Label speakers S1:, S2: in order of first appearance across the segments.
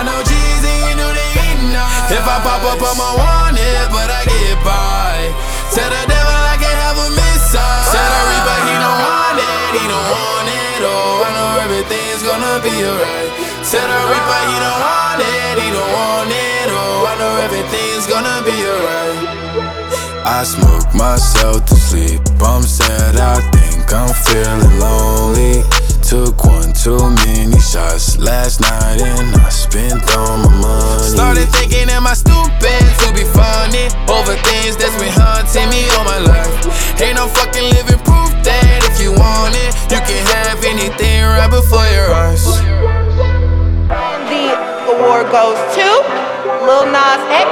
S1: I know G's and you know they eating up. If I pop up, I'ma want it, but I get by. Tell the devil I can't have a missile. Tell the reaper he don't want it, he don't want it. Oh, I know everything's gonna be alright. Tell the reaper he don't want it, he don't want it. Oh, I know everything's gonna be alright. I smoke myself to sleep. I'm sad, I think I'm feeling lonely. Took one too many shots last night and I spent all my money. Started thinking, am I stupid to be funny over things that's been haunting me all my life? Ain't no fucking living proof that if you want it, you can have anything right before your eyes.
S2: And the award goes to Lil Nas X.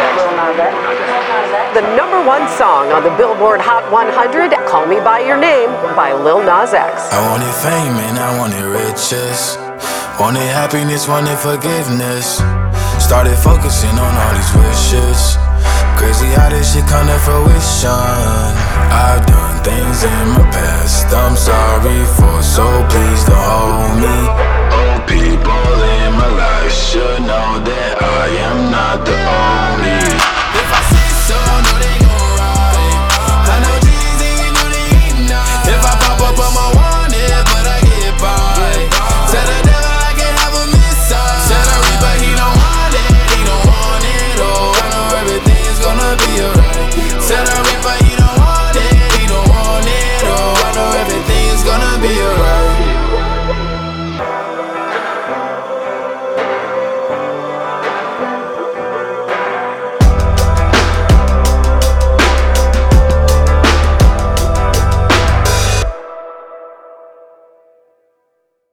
S3: The #1 song on the Billboard Hot 100, Call Me By Your Name by Lil Nas X.
S1: I wanted fame and I wanted riches. Wanted happiness, wanted forgiveness. Started focusing on all these wishes. Crazy how this shit come to fruition. I've done things in my past I'm sorry for, so please don't hold me. Old people in my life should know